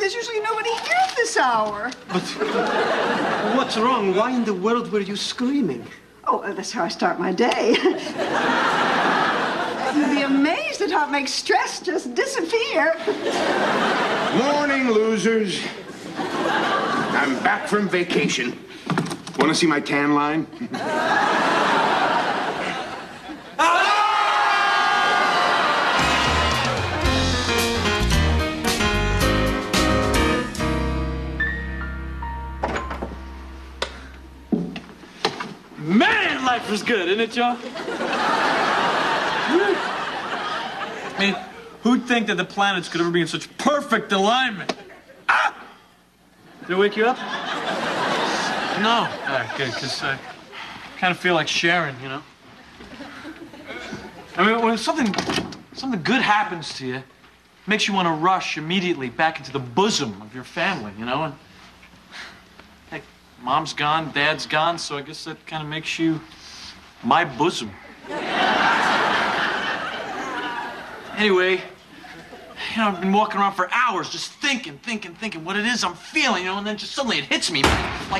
There's usually nobody here at this hour. But what's wrong? Why in the world were you screaming? Oh, that's how I start my day. You'd be amazed at how it makes stress just disappear. Morning, losers. I'm back from vacation. Want to see my tan line? Man, life is good, isn't it, Joe? I mean, who'd think that the planets could ever be in such perfect alignment? Ah! Did it wake you up? No. Good, because I kind of feel like sharing, you know? I mean, when something good happens to you, it makes you want to rush immediately back into the bosom of your family, you know? And, hey, Mom's gone, Dad's gone, so I guess that kind of makes you my bosom. Anyway, you know, I've been walking around for hours just thinking what it is I'm feeling, you know, and then just suddenly it hits me like...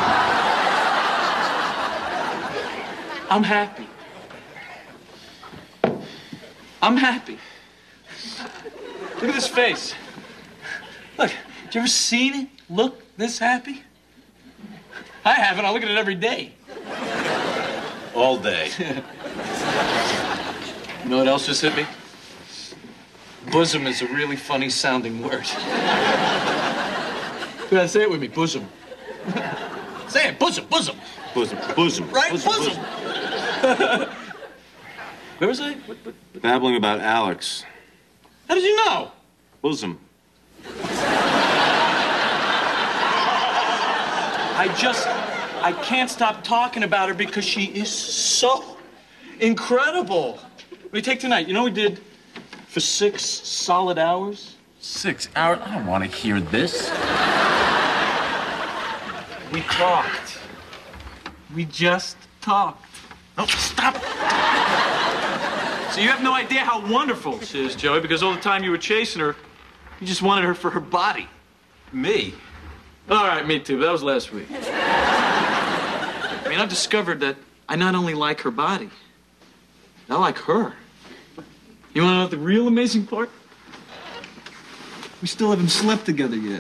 I'm happy. I'm happy. Look at this face. Look, have you ever seen it look this happy? I haven't. I look at it every day. All day. You know what else just hit me? Bosom is a really funny sounding word. You gotta say it with me, bosom. Say it, bosom, bosom. Bosom, bosom. Right, bosom. Where was I? What? Babbling about Alex. How did you know? Bosom. I can't stop talking about her because she is so incredible. What do you take tonight? You know we did for 6 solid hours? 6 hours? I don't want to hear this. We talked. We just talked. Oh, stop. So you have no idea how wonderful she is, Joey, because all the time you were chasing her, you just wanted her for her body. Me? All right, me too. That was last week. I mean, I've discovered that I not only like her body, I like her. You want to know what the real amazing part? We still haven't slept together yet.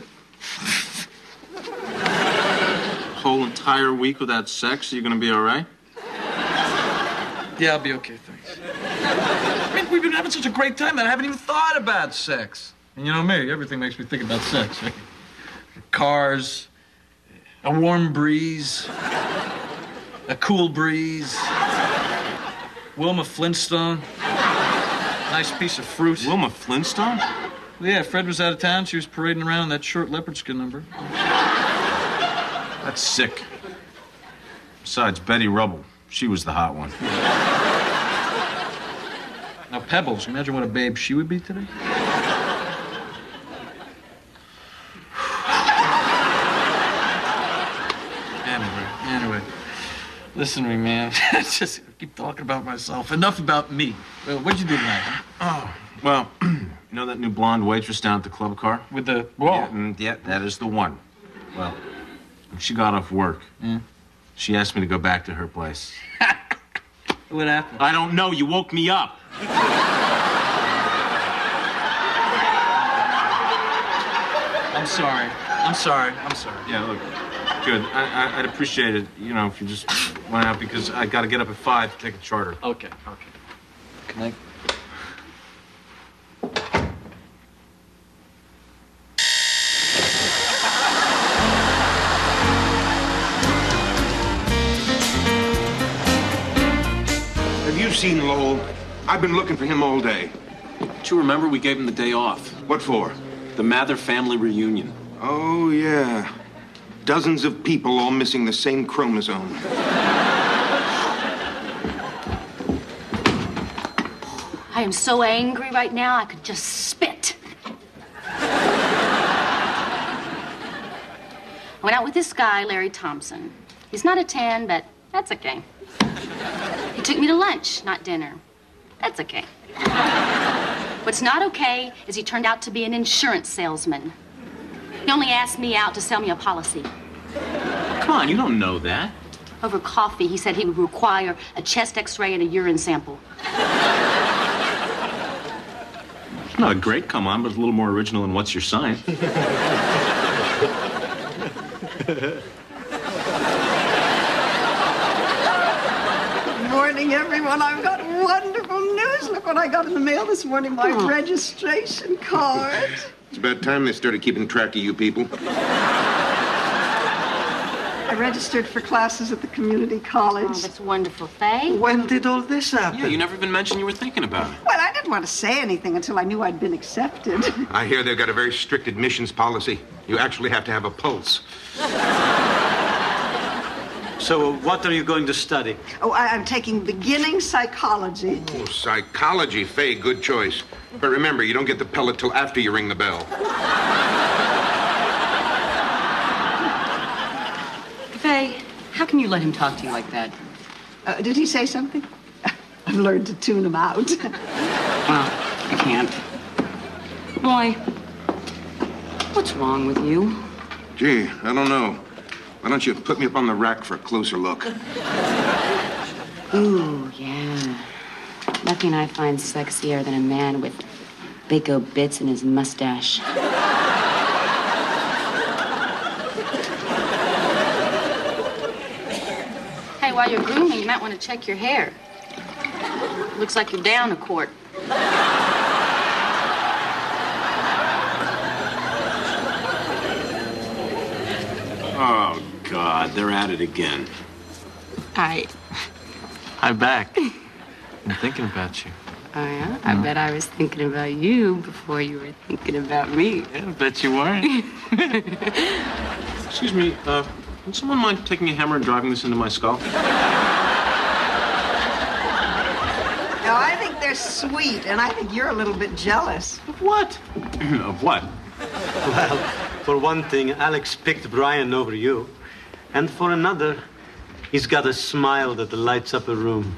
Whole entire week without sex? Are you gonna be all right? Yeah, I'll be okay, thanks. I mean, we've been having such a great time that I haven't even thought about sex. And you know me, everything makes me think about sex. Right? Cars, a warm breeze, a cool breeze, Wilma Flintstone, nice piece of fruit. Wilma Flintstone? Well, yeah, Fred was out of town. She was parading around in that short leopard skin number. That's sick. Besides, Betty Rubble. She was the hot one. Now, Pebbles, imagine what a babe she would be today. Anyway. Listen to me, man. Just keep talking about myself. Enough about me. Well, what'd you do tonight, huh? Oh, well, you know that new blonde waitress down at the club car? With the wall? Yeah, that is the one. Well, when she got off work, she asked me to go back to her place. What happened? I don't know. You woke me up. I'm sorry. Yeah, look, good. I'd appreciate it, you know, if you just went out because I got to get up at 5 to take a charter. Okay. Can I... Have you seen Lowell? I've been looking for him all day. Don't you remember we gave him the day off? What for? The Mather family reunion. Oh, yeah. Dozens of people all missing the same chromosome. I am so angry right now, I could just spit. I went out with this guy, Larry Thompson. He's not a 10, but that's okay. He took me to lunch, not dinner. That's okay. What's not okay is he turned out to be an insurance salesman. He only asked me out to sell me a policy. Come on, you don't know that. Over coffee, he said he would require a chest x-ray and a urine sample. It's not a great come on, but it's a little more original than what's your sign. Morning, everyone. I've got wonderful news. Look what I got in the mail this morning, my registration card. It's about time they started keeping track of you people. I registered for classes at the community college. Oh, that's wonderful, Faye. When did all this happen? Yeah, you never even mentioned you were thinking about it. Well, I didn't want to say anything until I knew I'd been accepted. I hear they've got a very strict admissions policy. You actually have to have a pulse. So what are you going to study? Oh, I'm taking beginning psychology. Oh, psychology, Faye, good choice. But remember, you don't get the pellet till after you ring the bell. Faye, how can you let him talk to you like that? Did he say something? I've learned to tune him out. Well, I can't. Why? What's wrong with you? Gee, I don't know. Why don't you put me up on the rack for a closer look? Ooh, yeah. Nothing I find sexier than a man with Baco bits in his mustache. Hey, while you're grooming, you might want to check your hair. Looks like you're down a quart. Oh, God, they're at it again. Hi. I'm back. I'm thinking about you. Oh, yeah? I bet I was thinking about you before you were thinking about me. Yeah, I bet you weren't. Excuse me, would someone mind taking a hammer and driving this into my skull? No, I think they're sweet, and I think you're a little bit jealous. Of what? Of what? Well, for one thing, Alex picked Brian over you. And for another, he's got a smile that lights up a room.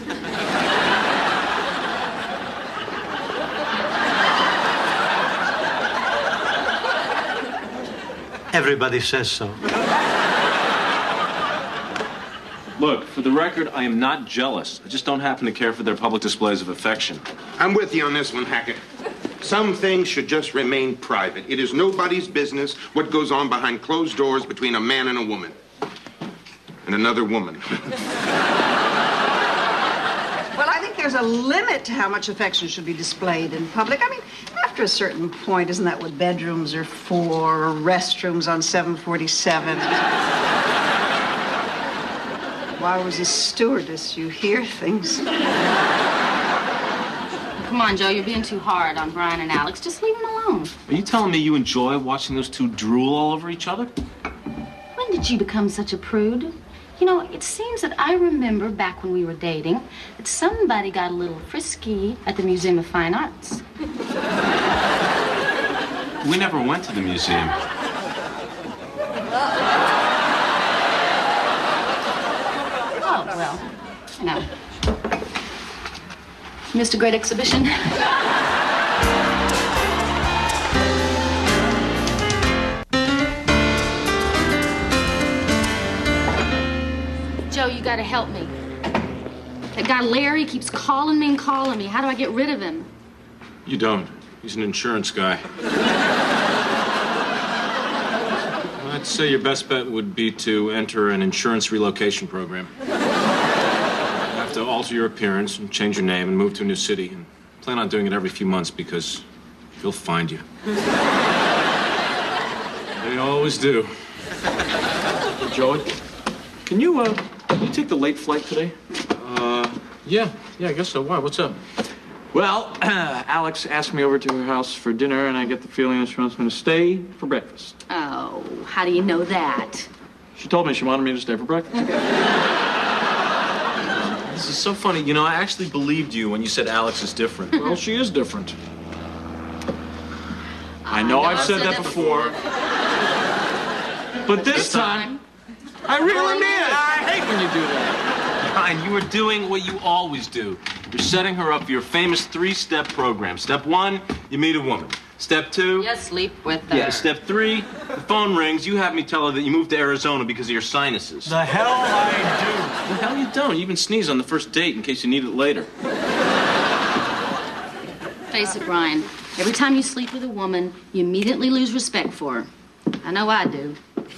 Everybody says so. Look, for the record, I am not jealous. I just don't happen to care for their public displays of affection. I'm with you on this one, Hackett. Some things should just remain private. It is nobody's business what goes on behind closed doors between a man and a woman. And another woman. Well, I think there's a limit to how much affection should be displayed in public. I mean, after a certain point, isn't that what bedrooms are for, or restrooms on 747? While I was a stewardess, you hear things. Come on, Joe, you're being too hard on Brian and Alex. Just leave them alone. Are you telling me you enjoy watching those two drool all over each other? When did you become such a prude? You know, it seems that I remember back when we were dating that somebody got a little frisky at the Museum of Fine Arts. We never went to the museum. Oh, well, you know. Missed a great exhibition. Joe, you gotta help me. That guy Larry keeps calling me and calling me. How do I get rid of him? You don't. He's an insurance guy. I'd say your best bet would be to enter an insurance relocation program. You have to alter your appearance and change your name and move to a new city. And plan on doing it every few months because he'll find you. They always do. Joey, can you take the late flight today? Yeah, I guess so. Why? What's up? Well, Alex asked me over to her house for dinner, and I get the feeling that she wants me to stay for breakfast. Oh, how do you know that? She told me she wanted me to stay for breakfast. This is so funny. You know, I actually believed you when you said Alex is different. Well, she is different. I know I've said that before. But this time, I really mean it. I hate when you do that. Fine, you are doing what you always do. You're setting her up for your famous 3-step program. Step 1, you meet a woman. Step 2? You sleep with her. Yeah, step 3, the phone rings, you have me tell her that you moved to Arizona because of your sinuses. The hell I The hell you don't. You even sneeze on the first date in case you need it later. Face it, Brian. Every time you sleep with a woman, you immediately lose respect for her. I know I do.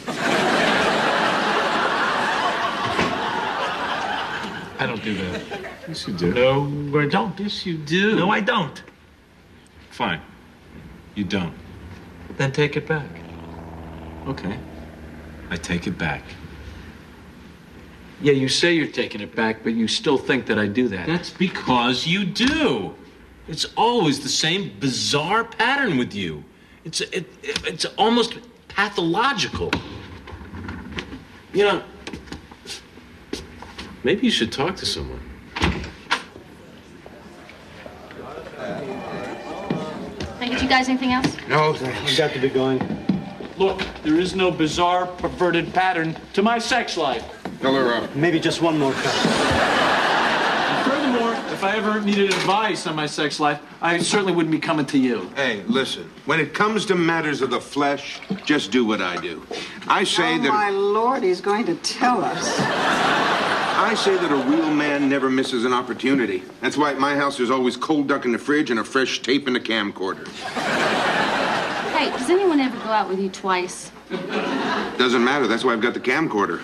I don't do that. Yes, you do. No, I don't. Yes, you do. No, I don't. Fine. You don't. Then take it back. Okay. I take it back. Yeah, you say you're taking it back, but you still think that I do that. That's because you do. It's always the same bizarre pattern with you. It's almost pathological. You know, maybe you should talk to someone. Hey, did you guys anything else? No, We thanks. got to be going. Look, there is no bizarre, perverted pattern to my sex life. Fill her up. Maybe just one more cup. Furthermore, if I ever needed advice on my sex life, I certainly wouldn't be coming to you. Hey, listen. When it comes to matters of the flesh, just do what I do. I say Oh, my Lord, he's going to tell us. that a real man never misses an opportunity. That's why at my house there's always cold duck in the fridge and a fresh tape in the camcorder. Hey, does anyone ever go out with you twice? Doesn't matter. That's why I've got the camcorder.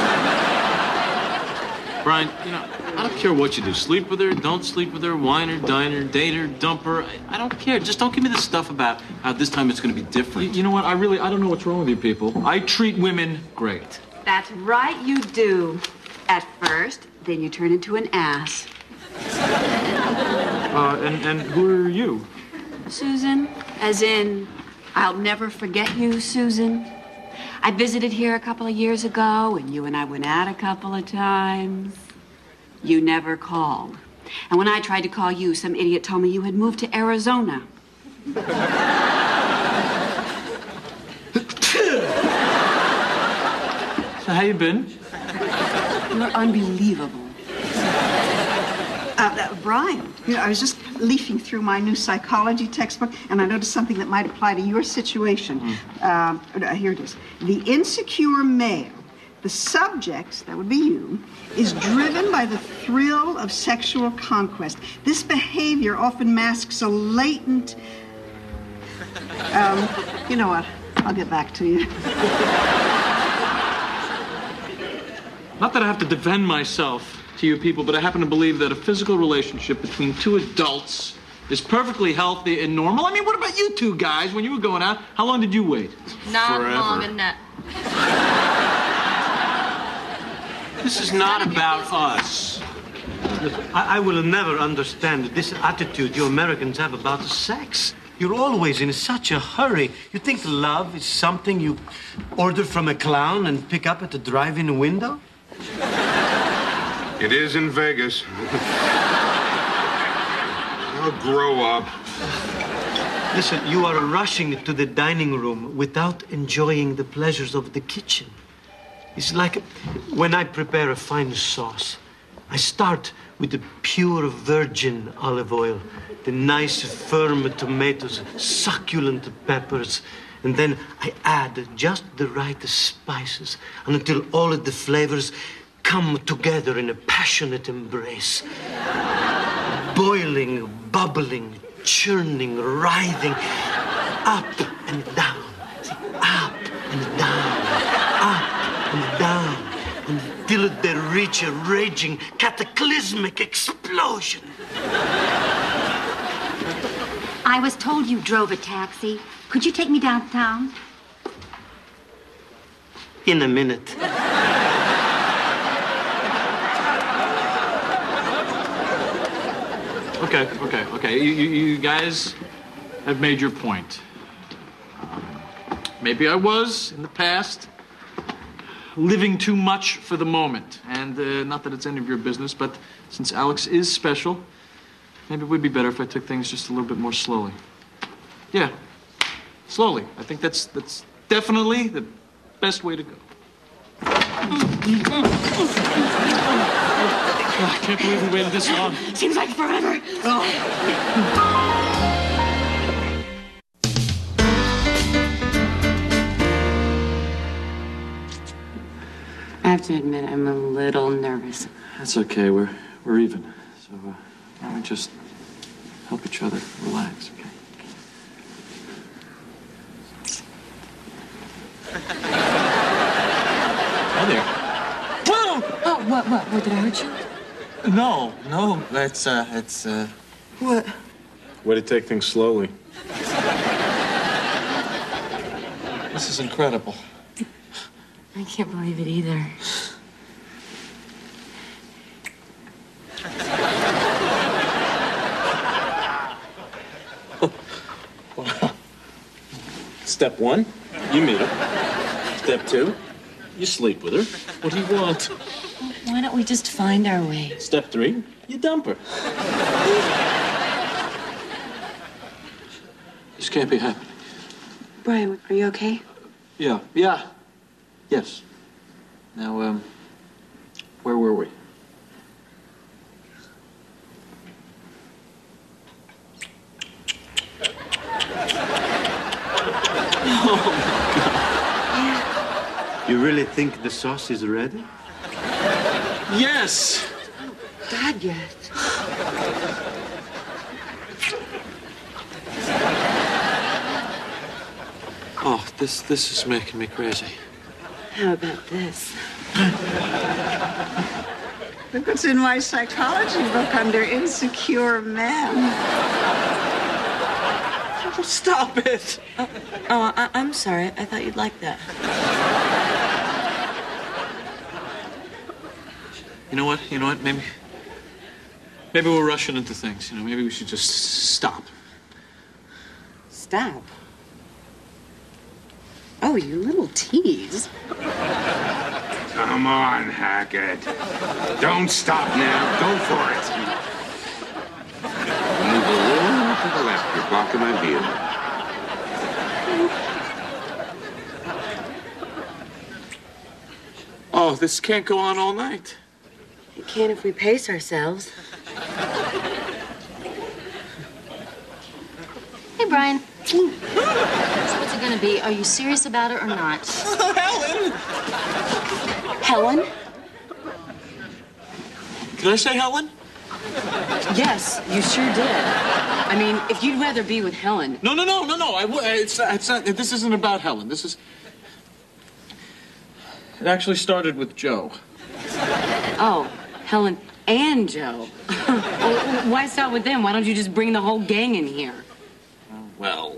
Brian, you know, I don't care what you do. Sleep with her, don't sleep with her, wine her, dine her, date her, dump her. I don't care. Just don't give me this stuff about how this time it's going to be different. You know what? I don't know what's wrong with you people. I treat women great. That's right, you do. At first, then you turn into an ass. And who are you? Susan, as in, I'll never forget you, Susan. I visited here a couple of years ago, and you and I went out a couple of times. You never called. And when I tried to call you, some idiot told me you had moved to Arizona. So how you been? You're unbelievable. Brian, you know, I was just leafing through my new psychology textbook, and I noticed something that might apply to your situation. Here it is. The insecure male, the subject, that would be you, is driven by the thrill of sexual conquest. This behavior often masks a latent... you know what? I'll get back to you. Not that I have to defend myself to you people, but I happen to believe that a physical relationship between two adults is perfectly healthy and normal. I mean, what about you two guys? When you were going out, how long did you wait? Not Forever. long enough. This is not about us. I will never understand this attitude you Americans have about sex. You're always in such a hurry. You think love is something you order from a clown and pick up at the drive-in window? It is in Vegas. I'll grow up. Listen, you are rushing to the dining room without enjoying the pleasures of the kitchen. It's like when I prepare a fine sauce. I start with the pure virgin olive oil, the nice firm tomatoes, succulent peppers, and then I add just the right spices until all of the flavors come together in a passionate embrace. Boiling, bubbling, churning, writhing, up and down, up and down, up and down, until they reach a raging, cataclysmic explosion. I was told you drove a taxi. Could you take me downtown? In a minute. Okay. You guys have made your point. Maybe I was, in the past, living too much for the moment. And not that it's any of your business, but since Alex is special, maybe it would be better if I took things just a little bit more slowly. Yeah, slowly. I think that's definitely the best way to go. I can't believe we waited this long. Seems like forever. have to admit, I'm a little nervous. That's okay. We're even. So why don't we just help each other relax, okay? Hi there. Whoa! Oh, what? Did I hurt you? No. It's What? Way to take things slowly. This is incredible. I can't believe it either. Step 1, you meet her. Step 2, you sleep with her. What do you want? Why don't we just find our way? Step 3, you dump her. This can't be happening. Brian, are you okay? Yeah. Yes. Now, where were we? You really think the sauce is ready? Yes! God, yes. Oh, this is making me crazy. How about this? Look what's in my psychology book under insecure men. Stop it! I'm sorry. I thought you'd like that. You know what? Maybe we're rushing into things. Maybe we should just stop. Stop. Oh, you little tease. Come on, Hackett. Don't stop now. Go for it. Move a little to the left. You're blocking my view. Oh, this can't go on all night. It can if we pace ourselves. Hey, Brian. So what's it gonna be? Are you serious about it or not? Helen! Helen? Did I say Helen? Yes, you sure did. I mean, if you'd rather be with Helen. No. It's not. This isn't about Helen. It actually started with Joe. Oh, Helen and Joe. Well, why start with them? Why don't you just bring the whole gang in here? Well,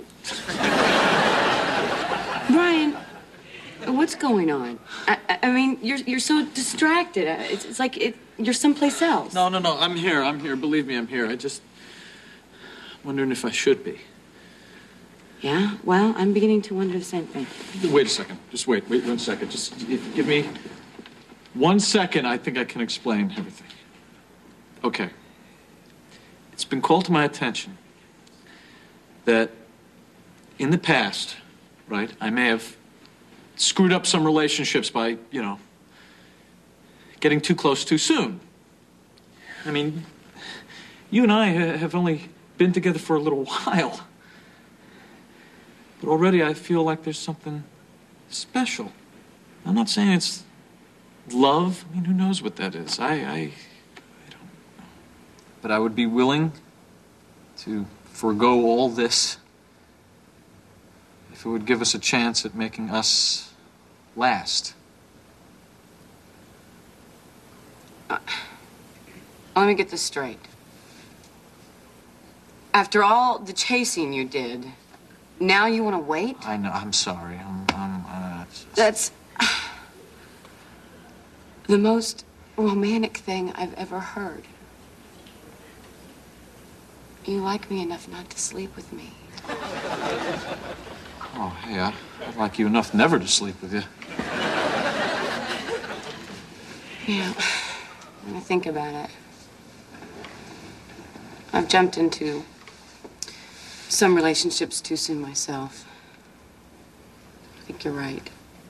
Brian, what's going on? I mean, you're so distracted. It's like you're someplace else. no. I'm here. Believe me, I'm here. I just wondering if I should be. Yeah? Well, I'm beginning to wonder the same thing. Wait a second. Just wait 1 second. Just give me 1 second. I think I can explain everything. Okay. It's been called to my attention that in the past, right, I may have screwed up some relationships by, getting too close too soon. I mean, you and I have only been together for a little while. But already I feel like there's something special. I'm not saying it's love. I mean, who knows what that is? I don't know. But I would be willing to forego all this if it would give us a chance at making us last. Let me get this straight. After all the chasing you did, now you want to wait? I know. I'm sorry. That's the most romantic thing I've ever heard. You like me enough not to sleep with me. Oh, hey, I'd like you enough never to sleep with you. Yeah. When I think about it, I've jumped into some relationships too soon myself. I think you're right.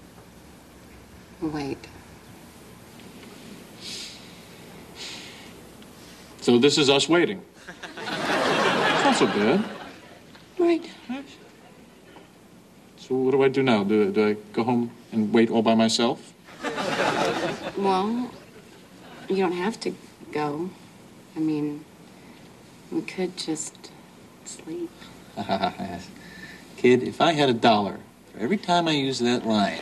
Wait. So this is us waiting. It's not so bad. Right. So what do I do now? Do I go home and wait all by myself? Well, you don't have to go. I mean, we could just sleep. Kid, if I had $1 for every time I use that line.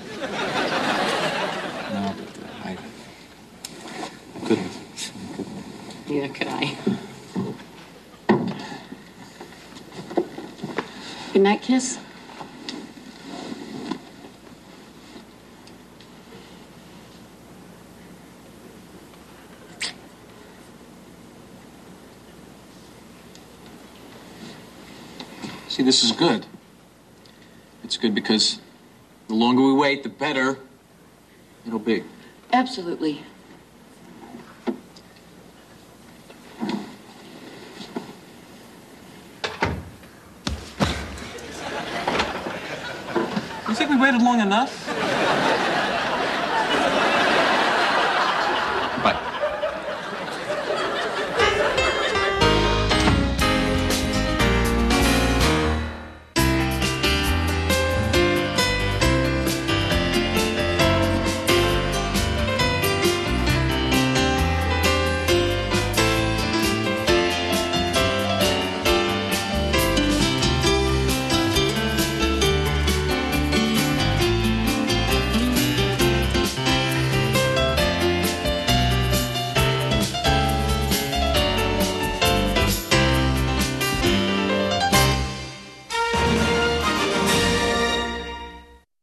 No, but I couldn't. Neither could I. Good night, kiss. See, this is good. It's good because the longer we wait, the better it'll be. Absolutely. You think we waited long enough?